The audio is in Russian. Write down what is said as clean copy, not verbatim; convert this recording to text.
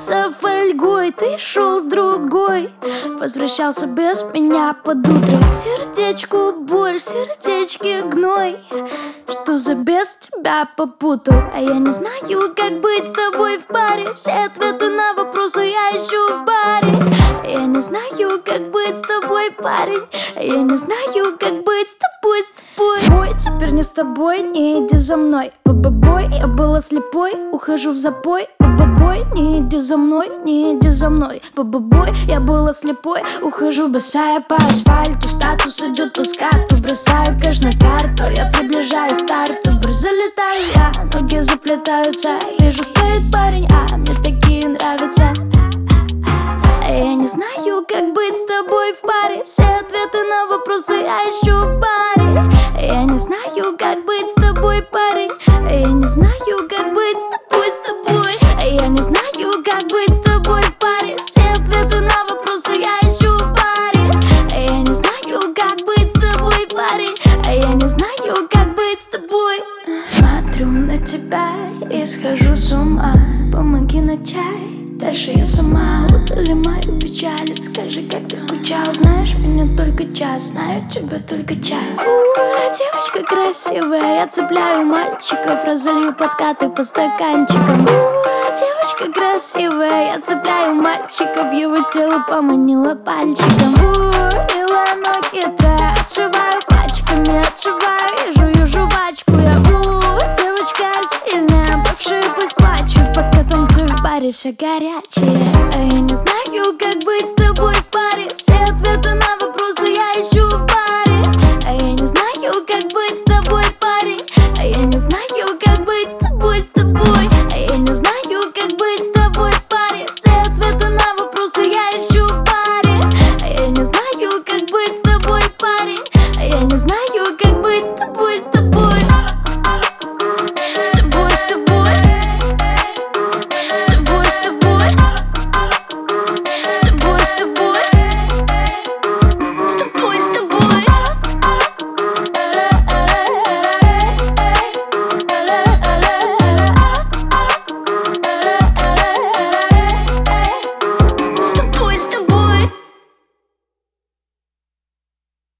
покрылся фольгой. Ты шел с другой, возвращался без меня под утро. Сердечку боль, в сердечке гной. Что за бес тебя попутал? А я не знаю, как быть с тобой в паре. Все ответы на вопросы я ищу в баре. Я не знаю, как быть с тобой, парень. Я не знаю, как быть с тобой, Бой, теперь не с тобой, не иди за мной. Бой, я была слепой, ухожу в запой. Бой, не иди за мной, не иди за мной. Бой, я была слепой, ухожу босая по асфальту. Статус идет по скату, бросаю кэш на карту. Я приближаюсь к старту, залетаю я, ноги заплетаются. Вижу, стоит парень, а мне такие нравятся. Я не знаю, как быть с тобой в паре. Все ответы на вопросы я ищу в баре. Я не знаю, как быть с тобой, парень. Я не знаю, как быть с тобой. Я не знаю, как быть с тобой в паре. Все ответы на вопросы я ищу в баре. Я не знаю, как быть с тобой, парень. Я не знаю, как быть с тобой. Смотрю на тебя и схожу с ума. Помоги начать. Дальше я сама, удали мою печаль. Скажи, как ты скучал. Знаешь меня только час, знаю тебя только час. Девочка красивая, я цепляю мальчиков. Разолью подкаты по стаканчикам. Девочка красивая, я цепляю мальчиков. Его тело поманило пальчиком. Милая, но хитрая, отшиваю пачками, отшиваю и жую жвачку. Я девочка сильная, бывшие пусть плачут, пока танцую в баре, все горячее. Я не знаю, как быть с тобой в паре. Все ответы на вопросы я ищу в